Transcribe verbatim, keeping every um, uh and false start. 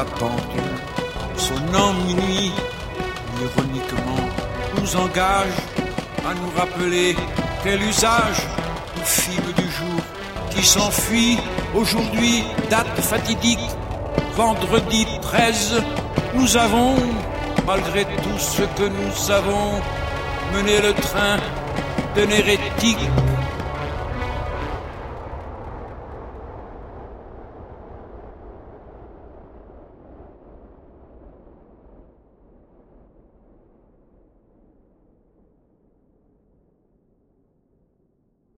la pendule. Sonnant minuit, ironiquement, nous engage à nous rappeler quel usage nous fîmes du jour qui s'enfuit. Aujourd'hui, date fatidique, vendredi treize, nous avons, malgré tout ce que nous savons, mené le train d'un hérétique